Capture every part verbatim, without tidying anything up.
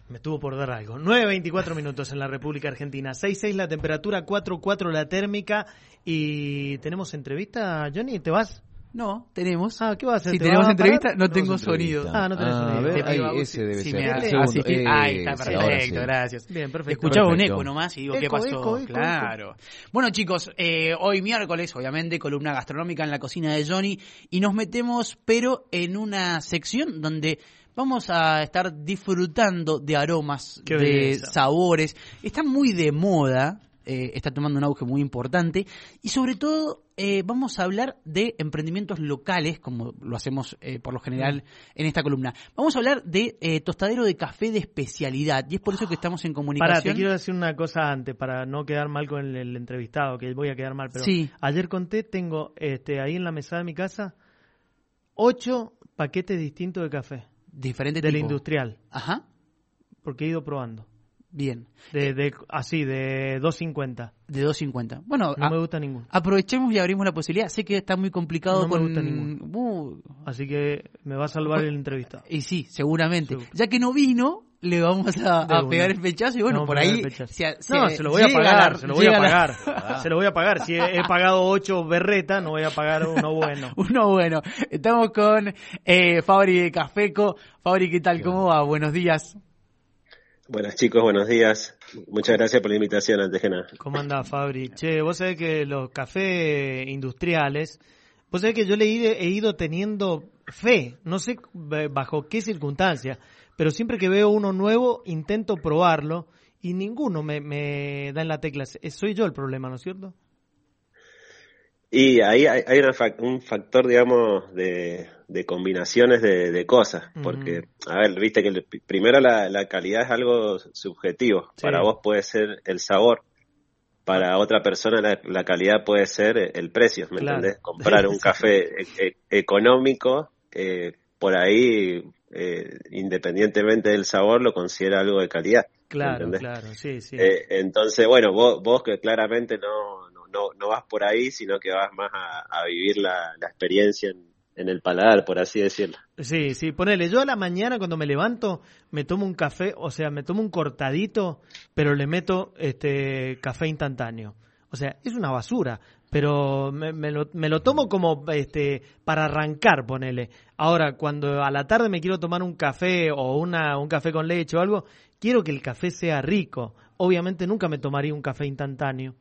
Me tuvo por dar algo. nueve veinticuatro minutos en la República Argentina. seis seis la temperatura, cuatro cuatro la térmica. Y tenemos entrevista, Johnny, ¿te vas? No, tenemos. Ah, ¿qué vas a hacer? Si ¿Te tenemos vas a parar? entrevista, no tengo Tenemos sonido. entrevista. Ah, no tenés Ah, sonido. a ver, Te ahí, pido, ese debe si ser. me El hace segundo. asistir. Ahí está, Ese, ahora perfecto, sí. gracias. Bien, perfecto. Escuchaba un Perfecto. eco nomás y digo, ¿qué Eco, pasó? eco, eco, claro. Bueno, chicos, eh, hoy miércoles, obviamente, columna gastronómica en la cocina de Johnny, y nos metemos, pero en una sección donde vamos a estar disfrutando de aromas, Qué de belleza. sabores. Está muy de moda, eh, está tomando un auge muy importante, y sobre todo eh, vamos a hablar de emprendimientos locales, como lo hacemos eh, por lo general en esta columna. Vamos a hablar de eh, tostadero de café de especialidad, y es por eso que estamos en comunicación. Pará, te quiero decir una cosa antes, para no quedar mal con el, el entrevistado, que voy a quedar mal, pero Sí. ayer conté, tengo este ahí en la mesa de mi casa, ocho paquetes distintos de café, Diferente del tipo. industrial, Ajá, porque he ido probando. bien. De, de así, de dos cincuenta. De dos cincuenta. Bueno, No a- me gusta ninguno. aprovechemos y abrimos la posibilidad. Sé que está muy complicado No me con... gusta ninguno. Uh, Así que me va a salvar el entrevistado. y sí, seguramente. Seguro. Ya que no vino, le vamos a, De a una. pegar el pechazo y bueno, Vamos por a pegar ahí... el pechazo. se- No, se- se lo voy a llega pagar, la- se lo voy a llega la- pagar. Se lo voy a pagar. Si he, he pagado ocho berretas, no voy a pagar uno bueno. Uno bueno. Estamos con eh, Fabri de Cafeco. Fabri, ¿qué tal? ¿Cómo va? Buenos días. Buenas chicos, buenos días. Muchas gracias por la invitación, antes que nada. ¿Cómo andás, Fabri? Che, vos sabés que los cafés industriales, vos sabés que yo le he ido, he ido teniendo fe, no sé bajo qué circunstancias, pero siempre que veo uno nuevo intento probarlo y ninguno me, me da en la tecla. Soy yo el problema, ¿no es cierto? Y ahí hay, hay una fac- un factor, digamos, de, de combinaciones de, de cosas, porque, a ver, viste que el- primero la, la calidad es algo subjetivo. Sí. Para vos puede ser el sabor, para otra persona la, la calidad puede ser el precio, ¿me Claro. entendés? Comprar un café e- e- económico, eh, por ahí, eh, independientemente del sabor, lo considera algo de calidad. ¿me Claro, entendés? claro, sí, sí. Eh, entonces, bueno, vos, vos que claramente no, no, no, no vas por ahí, sino que vas más a, a vivir la, la experiencia en, en el paladar, por así decirlo. Sí, sí, ponele, yo a la mañana cuando me levanto me tomo un café, o sea, me tomo un cortadito, pero le meto este café instantáneo. O sea, es una basura, pero me, me, lo, me lo tomo como este para arrancar, ponele. Ahora, cuando a la tarde me quiero tomar un café o una un café con leche o algo, quiero que el café sea rico. Obviamente nunca me tomaría un café instantáneo.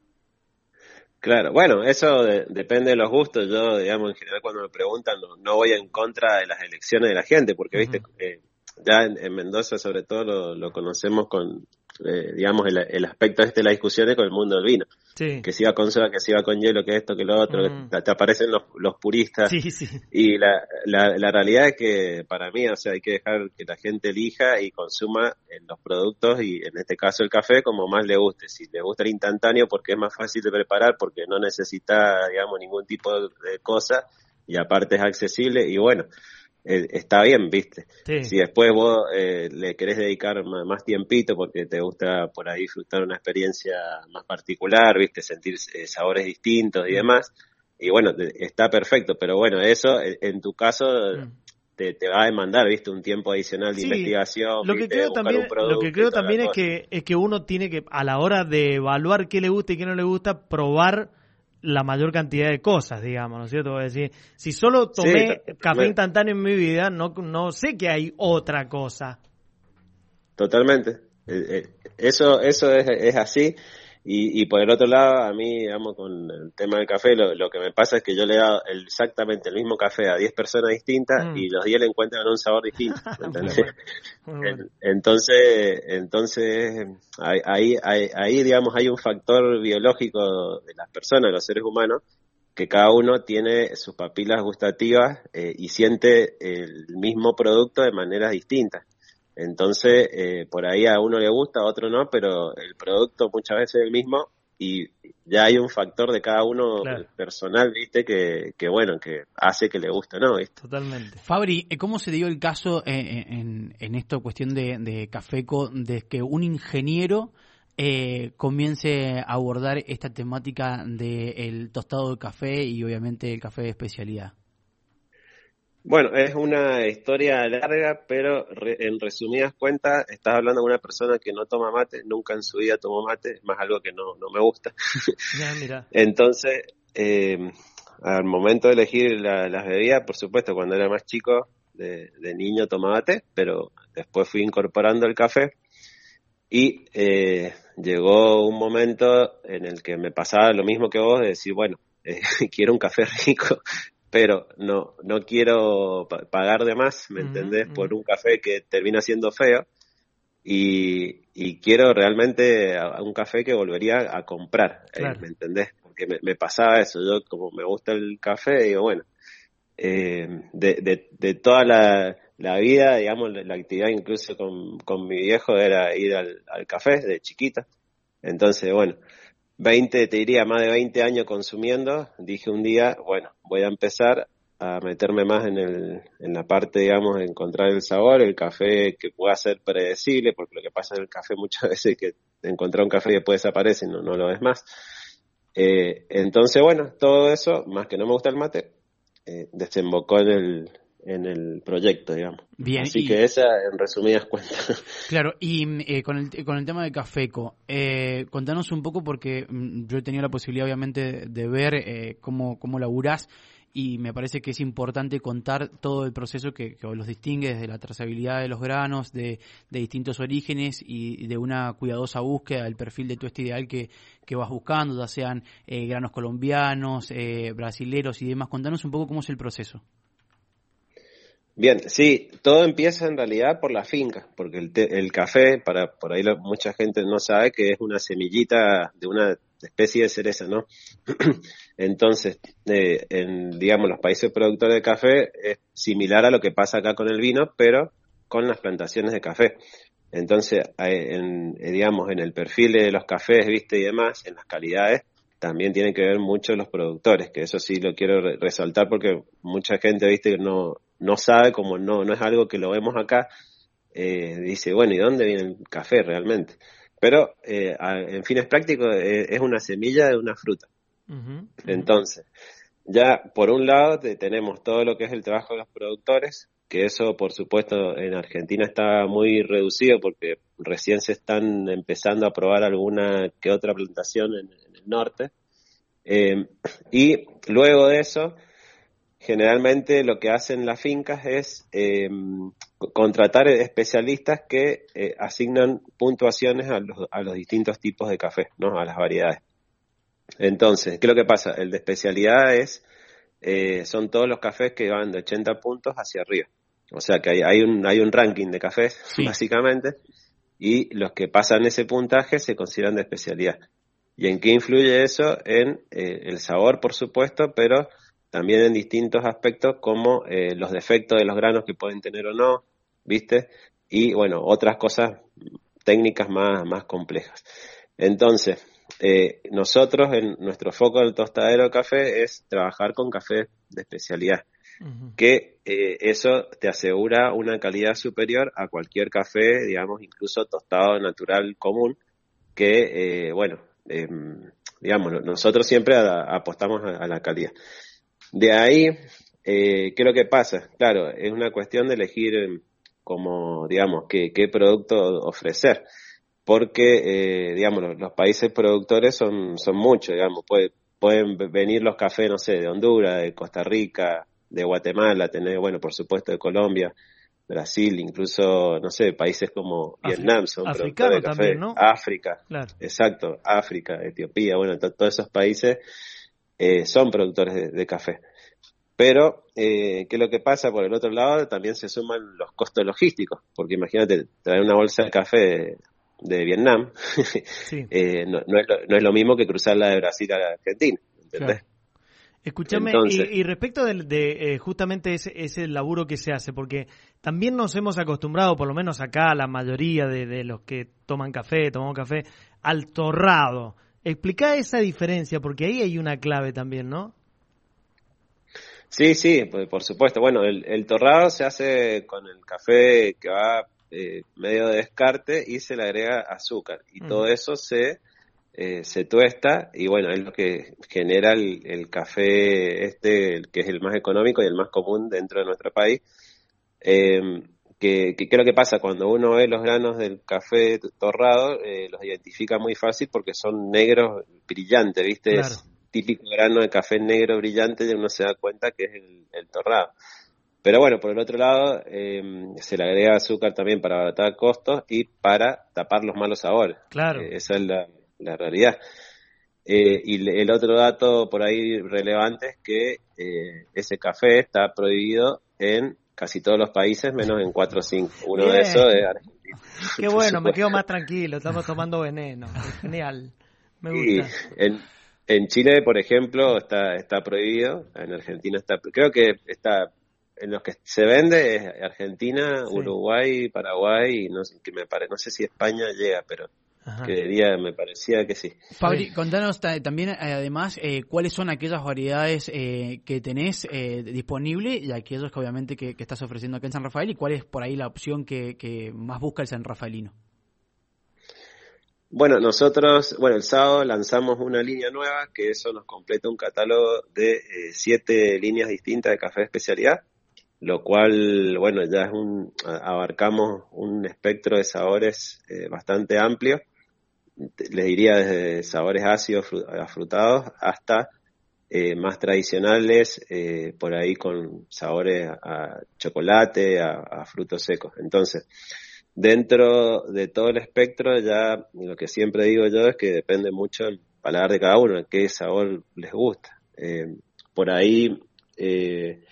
Claro, bueno, eso de- depende de los gustos. Yo, digamos, en general cuando me preguntan, no, no voy en contra de las elecciones de la gente, porque, Ujú. viste, eh, ya en, en Mendoza sobre todo lo, lo conocemos con, eh, digamos, el, el aspecto este de las discusiones con el mundo del vino. Sí. Que si va con soda, que si va con hielo, que esto, que lo otro, Mm. te, te aparecen los, los puristas. Sí, sí. Y la, la, la realidad es que para mí, o sea, hay que dejar que la gente elija y consuma en los productos, y en este caso el café, como más le guste. Si le gusta el instantáneo porque es más fácil de preparar, porque no necesita, digamos, ningún tipo de, de cosa, y aparte es accesible, y bueno, eh, está bien, ¿viste? Sí. Si después vos eh, le querés dedicar más, más tiempito porque te gusta por ahí disfrutar una experiencia más particular, ¿viste? Sentir eh, sabores distintos y demás, y bueno, te- está perfecto, pero bueno, eso eh, en tu caso Mm. te, te va a demandar, ¿viste? Un tiempo adicional de Sí, investigación, Lo que ¿viste? creo Buscar también, un producto lo que y creo toda la también es cosa. que es que uno tiene que, a la hora de evaluar qué le gusta y qué no le gusta, probar la mayor cantidad de cosas, digamos, ¿no es cierto? Es decir, si solo tomé Sí, café me- instantáneo en mi vida, no, no sé que hay otra cosa. Totalmente. Eh, eh, Eso eso es, es así. Y, y por el otro lado, a mí, digamos, con el tema del café, lo, lo que me pasa es que yo le he dado el- exactamente el mismo café a diez personas distintas, Mm. y los diez le encuentran un sabor distinto, ¿me Muy entendés? bueno, muy bueno. En- Entonces, entonces ahí, ahí, ahí, ahí, digamos, hay un factor biológico de las personas, de los seres humanos, que cada uno tiene sus papilas gustativas eh, y siente el mismo producto de maneras distintas. Entonces, eh, por ahí a uno le gusta, a otro no, pero el producto muchas veces es el mismo, y ya hay un factor de cada uno Claro. personal, ¿viste? Que, que bueno, que hace que le guste o no, ¿viste? Totalmente. Fabri, eh, ¿cómo se dio el caso eh, en, en esta cuestión de, de Cafeco, de que un ingeniero eh, comience a abordar esta temática del tostado de café y obviamente el café de especialidad? Bueno, es una historia larga, pero re- en resumidas cuentas, estás hablando de una persona que no toma mate, nunca en su vida tomó mate, es más algo que no, no me gusta. Ya, mira. Entonces, eh, al momento de elegir la- las bebidas, por supuesto, cuando era más chico, de, de niño tomaba té, pero después fui incorporando el café y eh, llegó un momento en el que me pasaba lo mismo que vos, de decir, bueno, eh, quiero un café rico, pero no no quiero pa- pagar de más, ¿me Ujú, entendés? ujú. Por un café que termina siendo feo y, y quiero realmente a, a un café que volvería a comprar, eh, Claro, ¿me entendés? Porque me, me pasaba eso, yo como me gusta el café, digo, bueno, eh, de, de, de toda la, la vida, digamos, la, la actividad incluso con, con mi viejo era ir al, al café de chiquita, entonces, bueno, veinte te diría, más de veinte años consumiendo, dije un día, bueno, voy a empezar a meterme más en el, en la parte, digamos, de encontrar el sabor, el café que pueda ser predecible, porque lo que pasa en el café muchas veces es que encontrar un café y después desaparece y no, no lo ves más. Eh, entonces, bueno, todo eso, más que no me gusta el mate, eh, desembocó en el, en el proyecto, digamos. Bien, Así que y esa, en resumidas cuentas. claro, y mm, eh, con el con el tema de Cafeco, eh, contanos un poco porque mm, yo he tenido la posibilidad obviamente de ver eh, cómo cómo laburás y me parece que es importante contar todo el proceso que, que los distingue desde la trazabilidad de los granos, de, de distintos orígenes y de una cuidadosa búsqueda del perfil de tueste ideal que, que vas buscando, ya sean eh, granos colombianos, eh, brasileros y demás. Contanos un poco cómo es el proceso. Bien, sí, todo empieza en realidad por la finca, porque el, te- el café, para por ahí lo- mucha gente no sabe que es una semillita de una especie de cereza, ¿no? Entonces, eh, en, digamos, los países productores de café es similar a lo que pasa acá con el vino, pero con las plantaciones de café. Entonces, eh, en, eh, digamos, en el perfil de los cafés, viste, y demás, en las calidades, también tienen que ver mucho los productores, que eso sí lo quiero re- resaltar porque mucha gente, viste, que no, no sabe, como no, no es algo que lo vemos acá, eh, dice, bueno, ¿y dónde viene el café realmente? Pero eh, a- en fines prácticos eh, es una semilla de una fruta. ujú, ujú. Entonces, ya por un lado te- tenemos todo lo que es el trabajo de los productores, que eso por supuesto en Argentina está muy reducido porque recién se están empezando a probar alguna que otra plantación en, en el norte. Eh, y luego de eso, generalmente lo que hacen las fincas es eh, contratar especialistas que eh, asignan puntuaciones a los, a los distintos tipos de café, ¿no? A las variedades. Entonces, ¿qué es lo que pasa? El de especialidad es, eh, son todos los cafés que van de ochenta puntos hacia arriba. O sea que hay, hay un, hay un ranking de cafés, Sí. básicamente, y los que pasan ese puntaje se consideran de especialidad. ¿Y en qué influye eso? En eh, el sabor, por supuesto, pero también en distintos aspectos como eh, los defectos de los granos que pueden tener o no, ¿viste? Y bueno, otras cosas técnicas más, más complejas. Entonces, eh, nosotros en nuestro foco del tostadero de café es trabajar con café de especialidad, Ujú. que eh, eso te asegura una calidad superior a cualquier café, digamos, incluso tostado natural común, que, eh, bueno, eh, digamos, nosotros siempre a- apostamos a, a la calidad. De ahí, eh, ¿qué es lo que pasa? Claro, es una cuestión de elegir eh, como, digamos, qué, qué producto ofrecer, porque, eh, digamos, los, los países productores son, son muchos, digamos, puede, pueden venir los cafés, no sé, de Honduras, de Costa Rica, de Guatemala, tener, bueno, por supuesto, de Colombia, Brasil, incluso, no sé, países como Afri- Vietnam son productores africano de también, café, ¿no? África, Claro. exacto, África, Etiopía, bueno, to- todos esos países eh, son productores de, de café. Pero, eh, ¿qué es lo que pasa? Por el otro lado, también se suman los costos logísticos, porque imagínate, traer una bolsa de café de, de Vietnam Sí, eh, no, no, es lo, no es lo mismo que cruzarla de Brasil a la Argentina, claro. ¿entendés? Escúchame, y, Entonces, y respecto del- de, eh, justamente ese, ese laburo que se hace, porque también nos hemos acostumbrado, por lo menos acá, la mayoría de, de los que toman café, tomamos café, al torrado. Explica esa diferencia, porque ahí hay una clave también, ¿no? sí, sí, por, por supuesto. Bueno, el, el torrado se hace con el café que va eh, medio de descarte y se le agrega azúcar. Y todo Ujú. eso se eh, se tuesta y bueno, es lo que genera el, el café este, el que es el más económico y el más común dentro de nuestro país. Eh, que, que, ¿Qué es lo que pasa? Cuando uno ve los granos del café torrado, eh, los identifica muy fácil porque son negros brillantes, ¿viste? Claro. Es típico grano de café negro brillante y uno se da cuenta que es el, el torrado. Pero bueno, por el otro lado, eh, se le agrega azúcar también para abaratar costos y para tapar los malos sabores. Claro. Eh, esa es la, la realidad. Eh, y le, el otro dato por ahí relevante es que eh, ese café está prohibido en casi todos los países, menos en cuatro o cinco. Uno Bien. de esos es Argentina. Qué bueno, me quedo más tranquilo, estamos tomando veneno. Genial, me gusta. Y en, en Chile, por ejemplo, está está prohibido, en Argentina está, creo que está, en los que se vende es Argentina, Sí. Uruguay, Paraguay, y no, que me pare, no sé si España llega, pero Ajá. creería, me parecía que sí. Fabri, Sí. contanos ta- también, eh, además, eh, cuáles son aquellas variedades eh, que tenés eh, disponible y aquellos que obviamente que, que estás ofreciendo acá en San Rafael y cuál es por ahí la opción que, que más busca el San Rafaelino. Bueno, nosotros, bueno, el sábado lanzamos una línea nueva, que eso nos completa un catálogo de eh, siete líneas distintas de café de especialidad, lo cual, bueno, ya es un, abarcamos un espectro de sabores eh, bastante amplio. Les diría desde sabores ácidos, fru- afrutados, hasta eh, más tradicionales, eh, por ahí con sabores a, a chocolate, a, a frutos secos. Entonces, dentro de todo el espectro, ya lo que siempre digo yo es que depende mucho del paladar de cada uno, qué sabor les gusta. Eh, por ahí eh,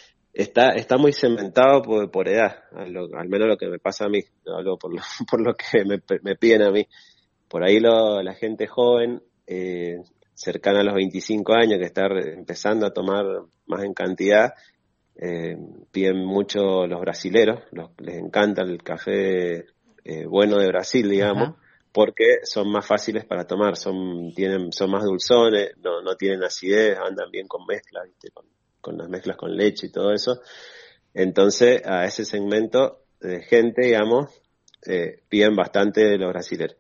está está muy cementado por, por edad, a lo- al menos lo que me pasa a mí, no hablo por lo, por lo que me, me piden a mí. Por ahí lo, la gente joven, eh, cercana a los veinticinco años, que está re- empezando a tomar más en cantidad, eh, piden mucho los brasileros, los, les encanta el café eh, bueno de Brasil, digamos, Ajá. porque son más fáciles para tomar, son tienen son más dulzones, no, no tienen acidez, andan bien con mezclas, ¿viste? Con, con las mezclas con leche y todo eso. Entonces, a ese segmento de gente, digamos, eh, piden bastante de los brasileros.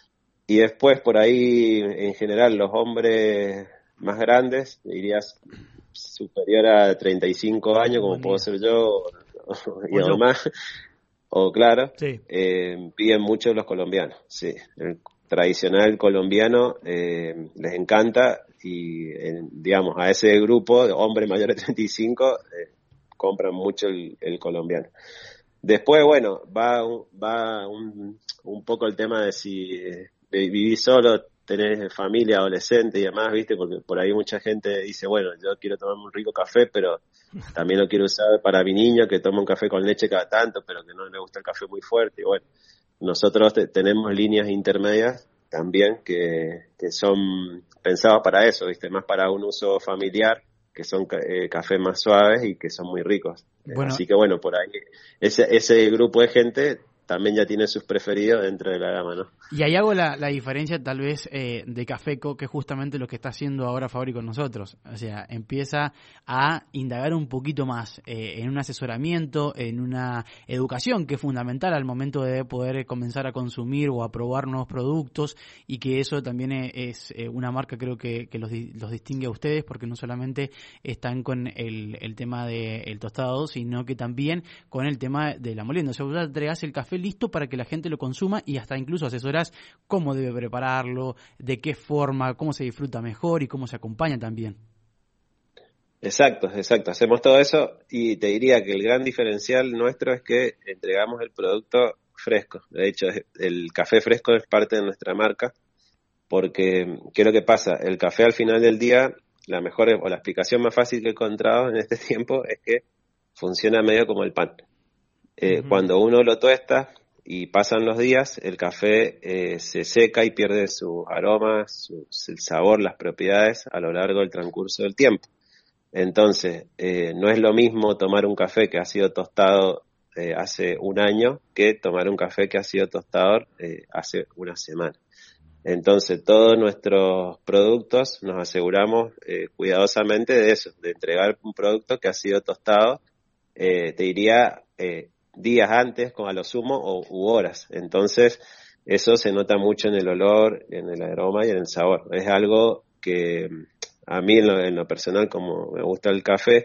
Y después, por ahí, en general, los hombres más grandes, dirías superior a treinta y cinco años, como Buen puedo día. ser yo, o, o- y O yo. además, o claro, Sí. eh, piden mucho los colombianos, sí. El tradicional colombiano eh, les encanta y, eh, digamos, a ese grupo de hombres mayores de treinta y cinco eh, compran mucho el, el colombiano. Después, bueno, va, un- va un, un poco el tema de si eh, vivís solo, tenés familia, adolescente y demás, ¿viste? Porque por ahí mucha gente dice, bueno, yo quiero tomarme un rico café, pero también lo quiero usar para mi niño que toma un café con leche cada tanto, pero que no le gusta el café muy fuerte. Y bueno, nosotros te- tenemos líneas intermedias también que, que son pensadas para eso, ¿viste? Más para un uso familiar, que son ca- eh, cafés más suaves y que son muy ricos. Eh, Bueno, Así que bueno, por ahí ese, ese grupo de gente también ya tiene sus preferidos dentro de la gama, ¿no? y ahí hago la, la diferencia tal vez eh, de Cafeco, que es justamente lo que está haciendo ahora Fabri con nosotros. O sea, empieza a indagar un poquito más eh, en un asesoramiento, en una educación que es fundamental al momento de poder comenzar a consumir o a probar nuevos productos, y que eso también es, es eh, una marca creo que, que los, di- los distingue a ustedes, porque no solamente están con el, el tema del tostado, sino que también con el tema de la molienda. O sea, vos ya entregás el café listo para que la gente lo consuma y hasta incluso asesorás cómo debe prepararlo, de qué forma, cómo se disfruta mejor y cómo se acompaña también. Exacto, exacto. Hacemos todo eso y te diría que el gran diferencial nuestro es que entregamos el producto fresco. De hecho, es- el café fresco es parte de nuestra marca porque, ¿qué es lo que pasa? El café al final del día, la mejor o la explicación más fácil que he encontrado en este tiempo es que funciona medio como el pan. Eh, Ujú. cuando uno lo tuesta y pasan los días, el café eh, se seca y pierde sus aromas, su- el sabor, las propiedades a lo largo del transcurso del tiempo. Entonces, eh, no es lo mismo tomar un café que ha sido tostado eh, hace un año que tomar un café que ha sido tostado eh, hace una semana. Entonces, todos nuestros productos nos aseguramos eh, cuidadosamente de eso, de entregar un producto que ha sido tostado, eh, te diría, eh, días antes, con a lo sumo, o, u horas. Entonces, eso se nota mucho en el olor, en el aroma y en el sabor. Es algo que a mí en lo, en lo personal, como me gusta el café,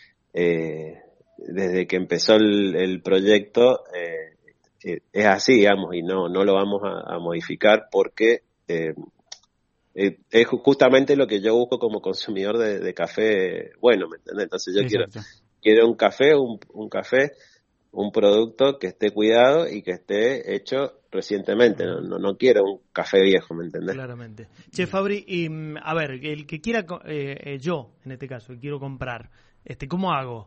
eh, desde que empezó el, el proyecto, eh, eh, es así, digamos, y no, no lo vamos a, a modificar porque eh, eh, es justamente lo que yo busco como consumidor de, de café bueno, ¿me entiendes? Entonces yo quiero, quiero un café, un, un café, un producto que esté cuidado y que esté hecho recientemente, no, no, no quiero un café viejo, ¿me entendés? Claramente. Che, Fabri, y, a ver, el que quiera, eh, yo, en este caso, que quiero comprar, este, ¿cómo hago?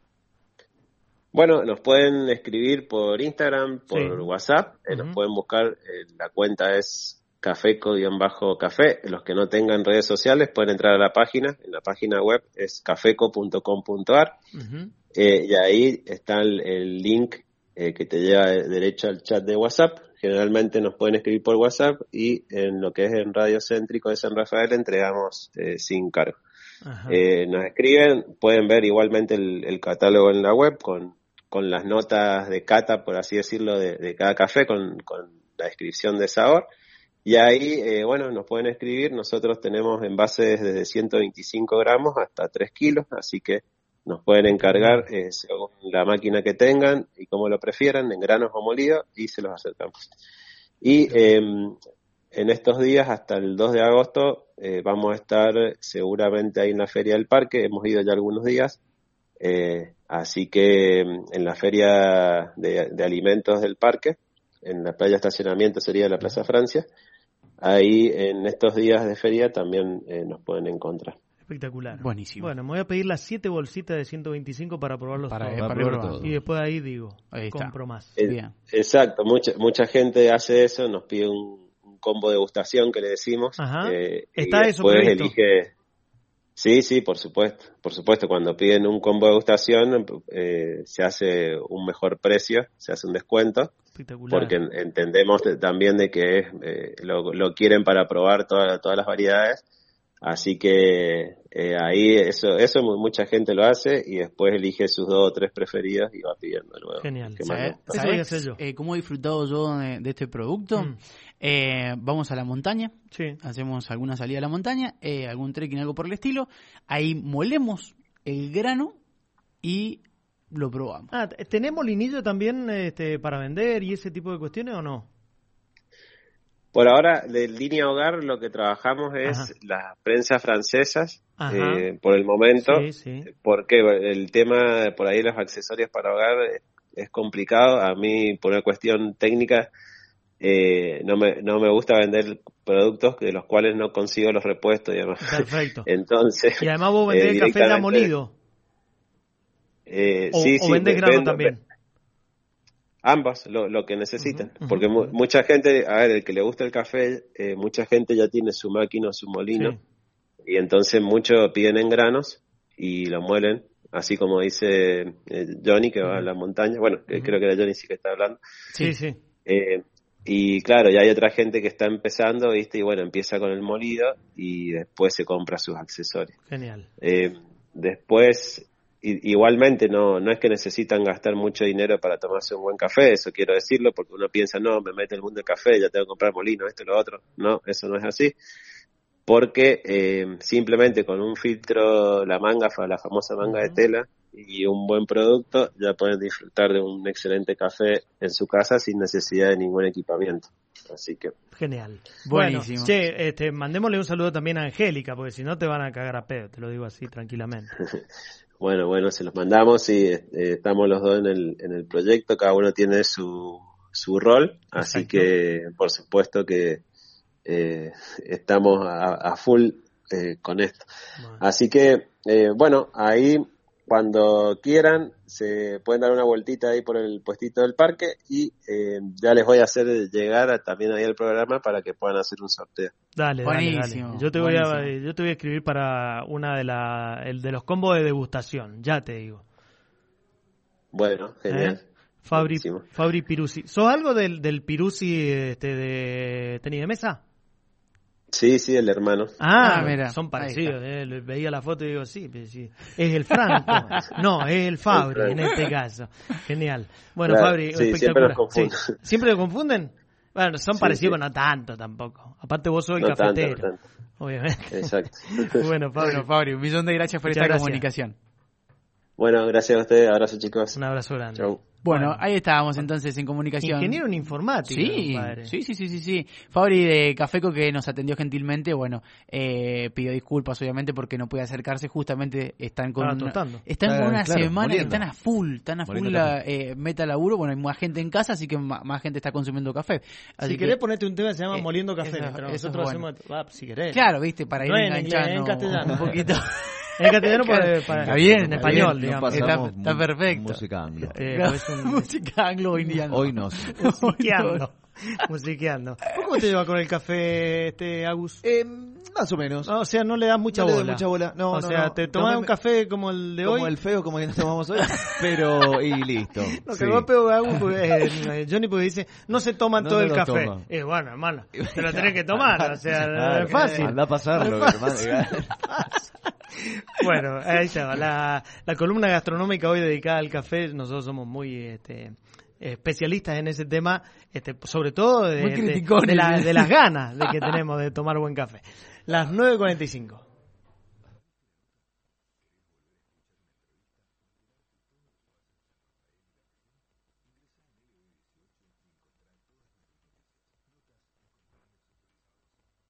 Bueno, nos pueden escribir por Instagram, por sí. WhatsApp, eh, uh-huh. nos pueden buscar, eh, la cuenta es cafeco-café, los que no tengan redes sociales pueden entrar a la página, en la página web es cafeco punto com punto a r, uh-huh. eh, y ahí está el, el link eh, que te lleva derecho al chat de WhatsApp. Generalmente nos pueden escribir por WhatsApp y en lo que es en Radio Céntrico de San Rafael entregamos eh, sin cargo. Eh, nos escriben, pueden ver igualmente el, el catálogo en la web con, con las notas de cata, por así decirlo, de, de cada café, con, con la descripción de sabor. Y ahí, eh, bueno, nos pueden escribir. Nosotros tenemos envases desde ciento veinticinco gramos hasta tres kilos, así que nos pueden encargar eh, según la máquina que tengan y como lo prefieran, en granos o molidos, y se los acercamos. Y eh, en estos días, hasta el dos de agosto, eh, vamos a estar seguramente ahí en la Feria del Parque. Hemos ido ya algunos días, eh, así que en la Feria de, de Alimentos del Parque, en la playa de estacionamiento sería la Plaza Francia, ahí en estos días de feria también eh, nos pueden encontrar. Espectacular. Buenísimo. Bueno, me voy a pedir las siete bolsitas de ciento veinticinco para probarlos para, todos. Para probar todo. Y después ahí digo, ahí compro más. Eh, Bien. Exacto, mucha mucha gente hace eso, nos pide un, un combo de degustación que le decimos. Ajá. Eh, ¿Está y eso después previsto? elige... Sí, sí, por supuesto. Por supuesto, cuando piden un combo de degustación eh, se hace un mejor precio, se hace un descuento. Espectacular. Porque entendemos también de que es, eh, lo, lo quieren para probar toda, todas las variedades. Así que eh, ahí eso eso mucha gente lo hace y después elige sus dos o tres preferidos y va pidiendo luego. Genial. ¿Sabes, ¿sabes eh, cómo he disfrutado yo de, de este producto? Mm. Eh, vamos a la montaña, sí. hacemos alguna salida a la montaña, eh, algún trekking, algo por el estilo. Ahí molemos el grano y lo probamos. Ah, ¿tenés molinillo también este, para vender y ese tipo de cuestiones o no? Por ahora, de línea hogar, lo que trabajamos es Ajá. las prensas francesas, eh, por el momento, sí, sí. porque el tema, por ahí los accesorios para hogar es, es complicado. A mí, por una cuestión técnica, eh, no me no me gusta vender productos de los cuales no consigo los repuestos y demás. Perfecto. Entonces, y además vos vendés eh, café ya molido. Eh, o, sí, o sí, vendés grano vendo, también. Ambas, lo, lo que necesitan, uh-huh, porque uh-huh. mu- mucha gente, a ver, el que le gusta el café, eh, mucha gente ya tiene su máquina o su molino, sí. y entonces muchos piden en granos y lo muelen, así como dice eh, Johnny que uh-huh. va a la montaña, bueno, que uh-huh. creo que era Johnny sí que está hablando. Sí, sí. Eh, y claro, ya hay otra gente que está empezando, ¿viste? Y bueno, empieza con el molido y después se compra sus accesorios. Genial. Eh, después... Igualmente no no es que necesitan gastar mucho dinero para tomarse un buen café, eso quiero decirlo, porque uno piensa, no, me mete el mundo del café, ya tengo que comprar molino, esto y lo otro. No, eso no es así, porque eh, simplemente con un filtro, la manga, la famosa manga uh-huh. de tela, y un buen producto, ya pueden disfrutar de un excelente café en su casa sin necesidad de ningún equipamiento. Así que... Genial. Buenísimo. Bueno, che, este, mandémosle un saludo también a Angélica, porque si no te van a cagar a pedo, te lo digo así tranquilamente. Bueno, bueno, se los mandamos y eh, estamos los dos en el en el proyecto, cada uno tiene su su rol, Exacto. así que por supuesto que eh, estamos a, a full eh, con esto. Bueno. Así que, eh, bueno, ahí cuando quieran se pueden dar una vueltita ahí por el puestito del parque y eh, ya les voy a hacer llegar a, también ahí el programa para que puedan hacer un sorteo. Dale, buenísimo, dale, dale. Yo te voy a yo te voy a escribir para una de la el de los combos de degustación, ya te digo. Bueno, genial. ¿Eh? Fabri, Fabri Piruzzi. ¿Sos algo del del Piruzzi este de tenis de mesa? Sí, sí, el hermano. Ah, ah mira, son parecidos. Eh. Veía la foto y digo, sí, sí, es el Franco. No, es el Fabri el en este caso. Genial. Bueno, claro, Fabri, sí, espectacular. Siempre, sí. ¿Siempre lo confunden? Bueno, son Sí, parecidos, sí. pero no tanto tampoco. Aparte vos sos el No tanto, cafetero, no tanto. obviamente. Exacto. Bueno, Fabio, Bueno, Fabio, un millón de gracias por Muchas esta gracias. comunicación. Bueno, gracias a ustedes. Abrazo, chicos. un abrazo grande. Chau. Bueno, Bueno. ahí estábamos entonces en comunicación. Ingeniero en informática, Sí, compadre. sí, sí, sí, sí, sí. Fabri de Cafeco, que nos atendió gentilmente, bueno, eh, pidió disculpas obviamente porque no puede acercarse, justamente están con Estaba una, tostando. están Claro, con una claro, semana que moliendo. están a full, están a full Moliendo la, eh, meta laburo, bueno, hay más gente en casa, así que ma- más gente está consumiendo café. Así Si que, querés ponerte un tema que se llama eh, Moliendo Café, eso- pero eso es nosotros bueno. hacemos... Ah, si querés. claro, viste, para ir No en inglés, enganchando en castellano. un poquito. En castellano Claro. para, para- Está bien, en está español, bien. digamos. Está- pasamos está mu- perfecto. Música anglo. Eh, Claro, pues un- música anglo-indiana. Hoy no. musiqueando. musiqueando. ¿Vos ¿Cómo te llevas con el café, este Agus? Eh, más o menos. No, o sea, no le das mucha No le doy bola. mucha bola. No, o no, sea, no. te tomás No me- un café como el de como hoy. el feo, como que nos tomamos hoy. Pero, y listo. Lo que Sí. vos pego a Agus, porque, eh, Johnny, porque dice, no se toman No, todo no el lo café. tomo. Y bueno, hermano, te lo tenés que tomar, o sea, no Claro, es fácil. Anda a pasarlo, No es hermano. Bueno, ahí está. La, la columna gastronómica hoy dedicada al café, nosotros somos muy este, especialistas en ese tema, este, sobre todo de, Muy de- criticones. de la- de las ganas de que tenemos de tomar buen café. Las nueve cuarenta y cinco.